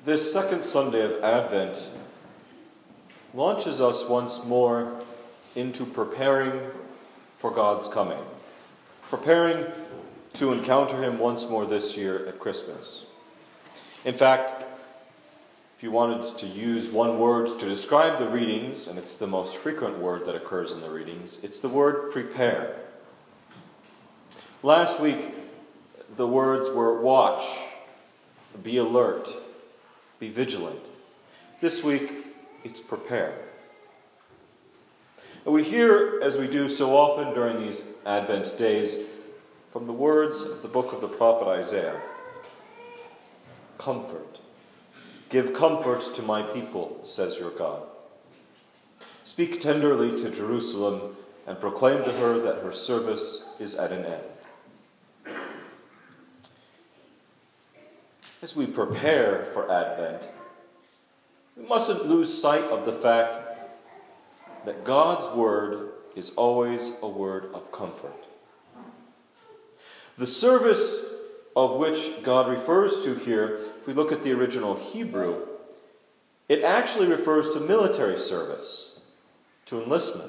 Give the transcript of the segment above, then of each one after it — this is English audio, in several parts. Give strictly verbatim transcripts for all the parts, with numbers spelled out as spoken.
This second Sunday of Advent launches us once more into preparing for God's coming, preparing to encounter Him once more this year at Christmas. In fact, if you wanted to use one word to describe the readings, and it's the most frequent word that occurs in the readings, it's the word prepare. Last week, the words were watch, be alert, be vigilant. This week, it's prepare. And we hear, as we do so often during these Advent days, from the words of the book of the prophet Isaiah, comfort. Give comfort to my people, says your God. Speak tenderly to Jerusalem and proclaim to her that her service is at an end. As we prepare for Advent, we mustn't lose sight of the fact that God's word is always a word of comfort. The service of which God refers to here, if we look at the original Hebrew, it actually refers to military service, to enlistment.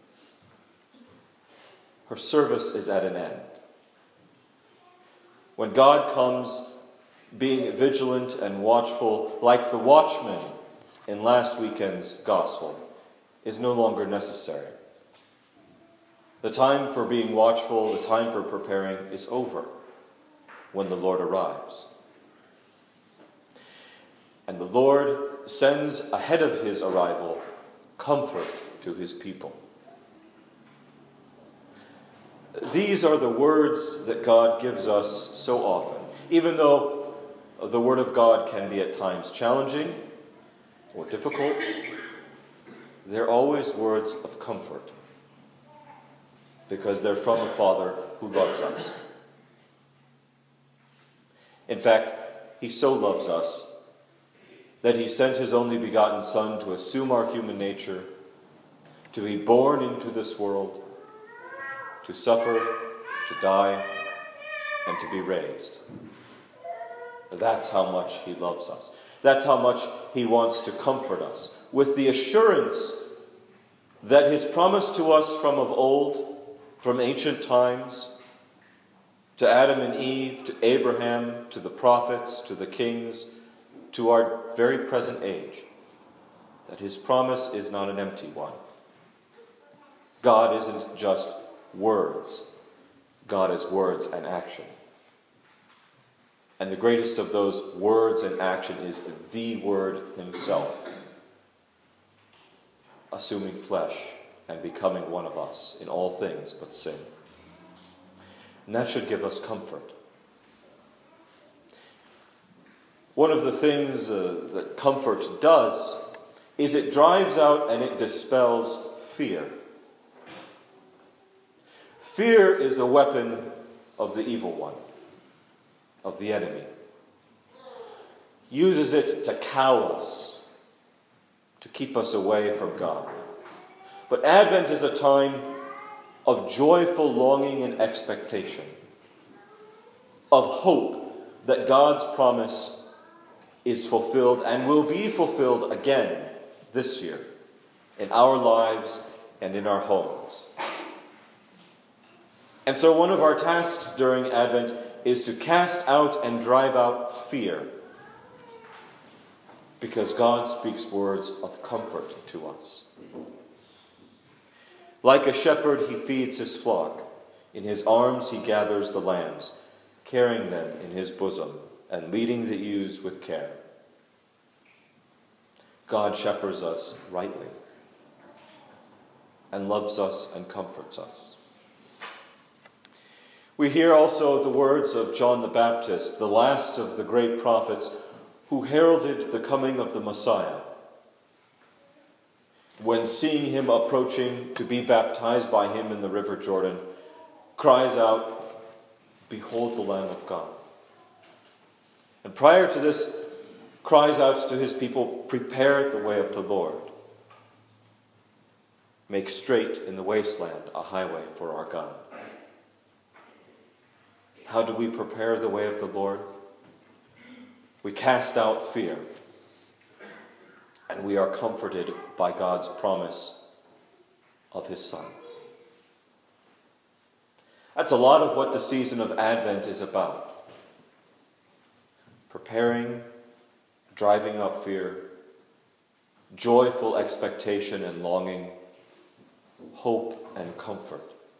Her service is at an end. When God comes, being vigilant and watchful, like the watchman in last weekend's gospel, is no longer necessary. The time for being watchful, the time for preparing is over when the Lord arrives. And the Lord sends ahead of his arrival comfort to his people. These are the words that God gives us so often, even though the Word of God can be at times challenging or difficult. They're always words of comfort because they're from a Father who loves us. In fact, He so loves us that He sent His only begotten Son to assume our human nature, to be born into this world, to suffer, to die, and to be raised. That's how much He loves us. That's how much He wants to comfort us, with the assurance that His promise to us from of old, from ancient times, to Adam and Eve, to Abraham, to the prophets, to the kings, to our very present age, that His promise is not an empty one. God isn't just words. God is words and action. And the greatest of those words and action is the Word Himself, assuming flesh and becoming one of us in all things but sin. And that should give us comfort. One of the things uh, that comfort does is it drives out and it dispels fear. Fear is the weapon of the evil one, of the enemy. Uses it to cow us, to keep us away from God. But Advent is a time of joyful longing and expectation, of hope that God's promise is fulfilled and will be fulfilled again this year in our lives and in our homes. And so one of our tasks during Advent is to cast out and drive out fear, because God speaks words of comfort to us. Like a shepherd, He feeds His flock. In His arms He gathers the lambs, carrying them in His bosom and leading the ewes with care. God shepherds us rightly and loves us and comforts us. We hear also the words of John the Baptist, the last of the great prophets, who heralded the coming of the Messiah. When seeing Him approaching to be baptized by Him in the river Jordan, cries out, "Behold the Lamb of God." And prior to this, cries out to His people, "Prepare the way of the Lord. Make straight in the wasteland a highway for our God." How do we prepare the way of the Lord? We cast out fear. and we are comforted by God's promise of his Son. That's a lot of what the season of Advent is about. Preparing, driving out fear, joyful expectation and longing, hope and comfort.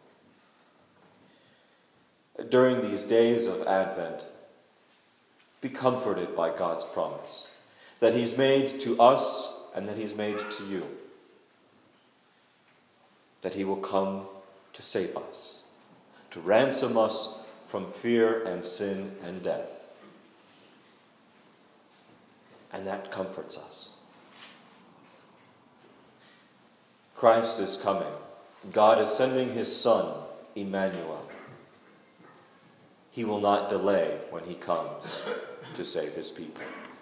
During these days of Advent, be comforted by God's promise that he's made to us and that he's made to you. That he will come to save us, to ransom us from fear and sin and death. And that comforts us. Christ is coming. God is sending his Son, Emmanuel. He will not delay when he comes to save his people.